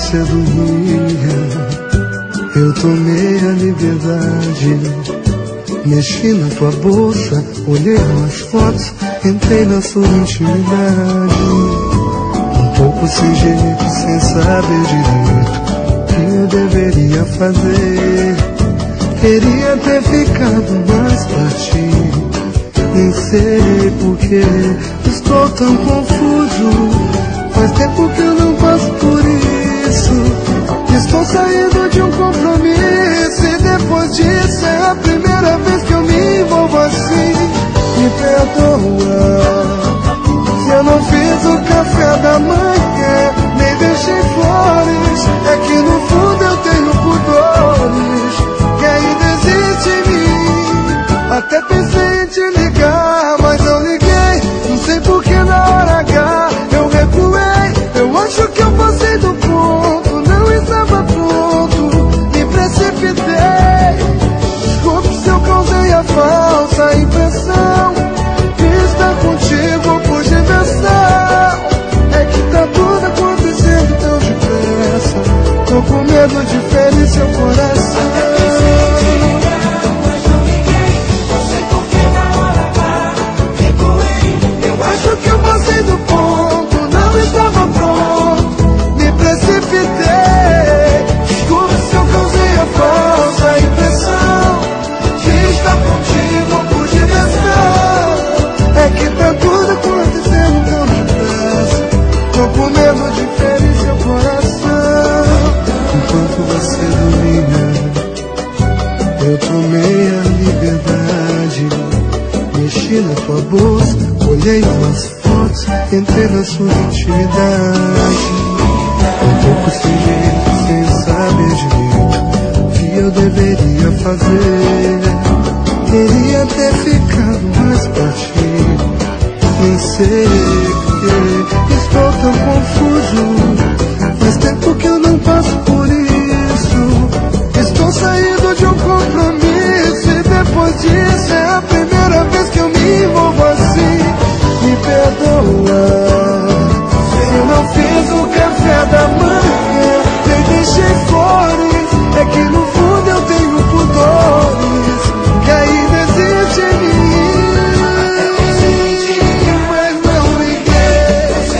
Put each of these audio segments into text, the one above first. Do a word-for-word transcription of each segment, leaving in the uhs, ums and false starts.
você dormia, eu tomei a liberdade. Mexi na tua bolsa, olhei umas fotos, entrei na sua intimidade. Um pouco sem jeito, sem saber direito o que eu deveria fazer. Queria ter ficado mais pra ti, nem sei porquê, estou tão confuso. Faz tempo que eu não passo por isso. Estou saindo de um compromisso e depois disso é a primeira vez que eu me envolvo assim. Me perdoa se eu não fiz o café da manhã, nem deixei flores. É que no fundo eu tenho pudores que ainda existe em mim. Até pensei em te ligar, mas não liguei. Não sei por que na hora H eu recuei. Eu acho que eu passei do ponto, não estava pronto, me precipitei. Desculpe se eu causei a falsa impressão que está contigo por diversão. É que tá tudo acontecendo tão depressa, tô com medo de ferir seu coração. Acho que eu passei do ponto, não estava pronto, me precipitei. Desculpe se eu causei a falsa impressão que está contigo por diversão. É que tá tudo acontecendo tão depressa, tô com medo de ferir seu coração. Enquanto você dormia, eu tomei a liberdade. Mexi na tua bolsa, olhei umas fotos, entrei na sua intimidade. Um pouco sem jeito, sem saber direito o que eu deveria fazer. Queria ter ficado mais pra ti, nem sei porquê, estou tão confuso. Faz tempo que eu não passo por isso. Estou saindo de um compromisso e depois disso é a primeira vez que eu me envolvo assim. Me perdoa se eu não fiz o café da manhã, nem deixei flores. É que no fundo eu tenho pudores que ainda existe em mim. Mas não liguei.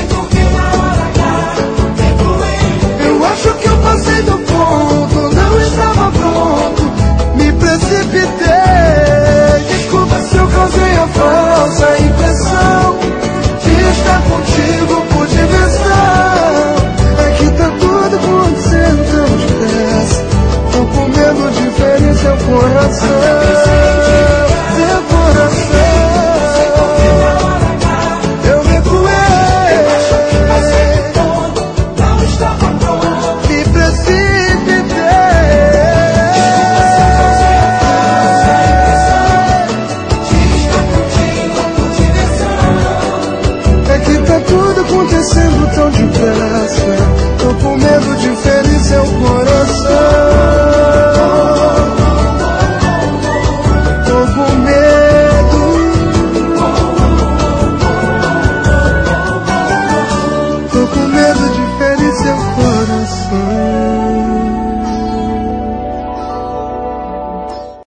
Eu acho que eu passei do ponto, não estava pronto, me precipitei. Desculpa se eu causei a falsa impressão que está contigo por diversão. É que tá tudo acontecendo tão depressa, tô com medo de ferir seu coração. Seu coração, eu recuei, me precipitei. É que tá tudo acontecendo tão depressa, tô com medo de ferir seu coração. Tô com medo, tô com medo de ferir seu coração.